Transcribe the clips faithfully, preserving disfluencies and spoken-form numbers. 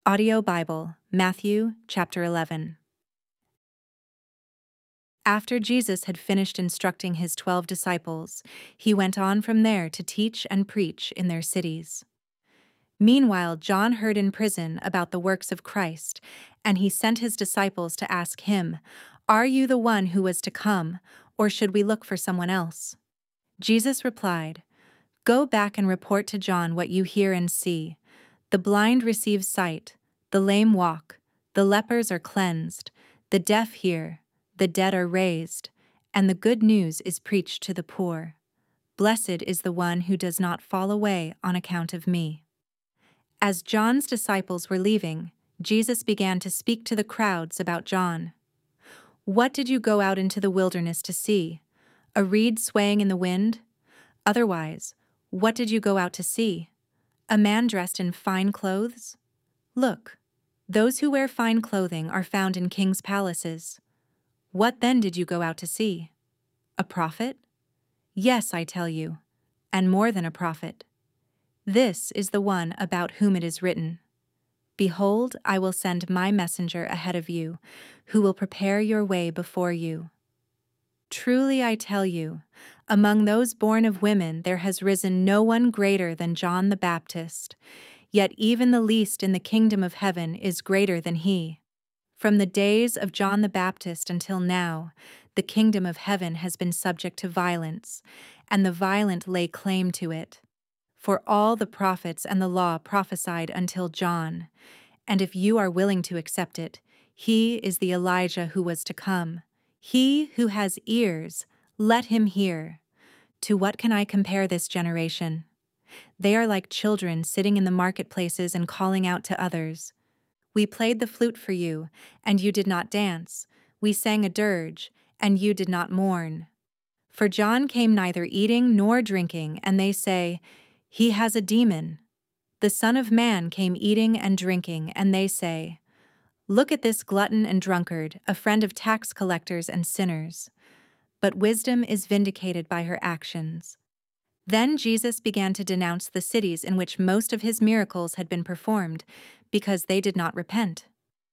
Audio Bible, Matthew chapter eleven. After Jesus had finished instructing his twelve disciples, he went on from there to teach and preach in their cities. Meanwhile, John heard in prison about the works of Christ, and he sent his disciples to ask him, "Are you the one who was to come, or should we look for someone else?" Jesus replied, "Go back and report to John what you hear and see. The blind receive sight, the lame walk, the lepers are cleansed, the deaf hear, the dead are raised, and the good news is preached to the poor. Blessed is the one who does not fall away on account of me." As John's disciples were leaving, Jesus began to speak to the crowds about John. "What did you go out into the wilderness to see? A reed swaying in the wind? Otherwise, what did you go out to see? A man dressed in fine clothes? Look, those who wear fine clothing are found in kings' palaces. What then did you go out to see? A prophet? Yes, I tell you, and more than a prophet. This is the one about whom it is written, 'Behold, I will send my messenger ahead of you, who will prepare your way before you.' Truly I tell you, among those born of women there has risen no one greater than John the Baptist, yet even the least in the kingdom of heaven is greater than he. From the days of John the Baptist until now, the kingdom of heaven has been subject to violence, and the violent lay claim to it. For all the prophets and the law prophesied until John, and if you are willing to accept it, he is the Elijah who was to come. He who has ears, let him hear. To what can I compare this generation? They are like children sitting in the marketplaces and calling out to others. 'We played the flute for you, and you did not dance. We sang a dirge, and you did not mourn.' For John came neither eating nor drinking, and they say, 'He has a demon.' The Son of Man came eating and drinking, and they say, 'Look at this glutton and drunkard, a friend of tax collectors and sinners.' But wisdom is vindicated by her actions." Then Jesus began to denounce the cities in which most of his miracles had been performed, because they did not repent.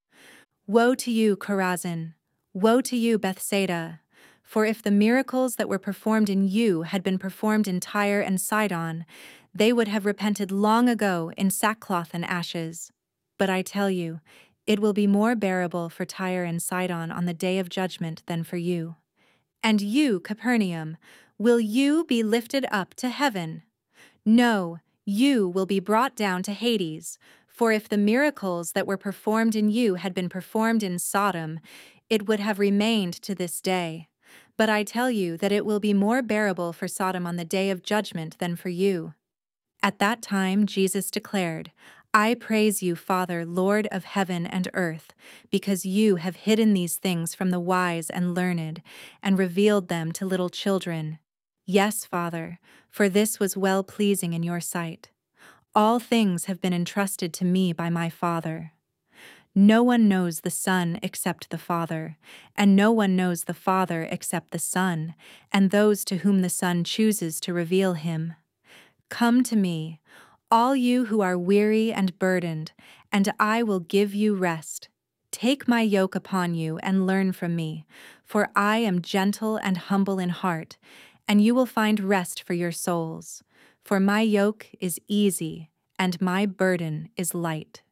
"Woe to you, Chorazin! Woe to you, Bethsaida! For if the miracles that were performed in you had been performed in Tyre and Sidon, they would have repented long ago in sackcloth and ashes. But I tell you, it will be more bearable for Tyre and Sidon on the day of judgment than for you. And you, Capernaum, will you be lifted up to heaven? No, you will be brought down to Hades. For if the miracles that were performed in you had been performed in Sodom, it would have remained to this day. But I tell you that it will be more bearable for Sodom on the day of judgment than for you." At that time Jesus declared, "I praise you, Father, Lord of heaven and earth, because you have hidden these things from the wise and learned, and revealed them to little children. Yes, Father, for this was well-pleasing in your sight. All things have been entrusted to me by my Father. No one knows the Son except the Father, and no one knows the Father except the Son, and those to whom the Son chooses to reveal him. Come to me, all you who are weary and burdened, and I will give you rest. Take my yoke upon you and learn from me, for I am gentle and humble in heart, and you will find rest for your souls. For my yoke is easy, and my burden is light."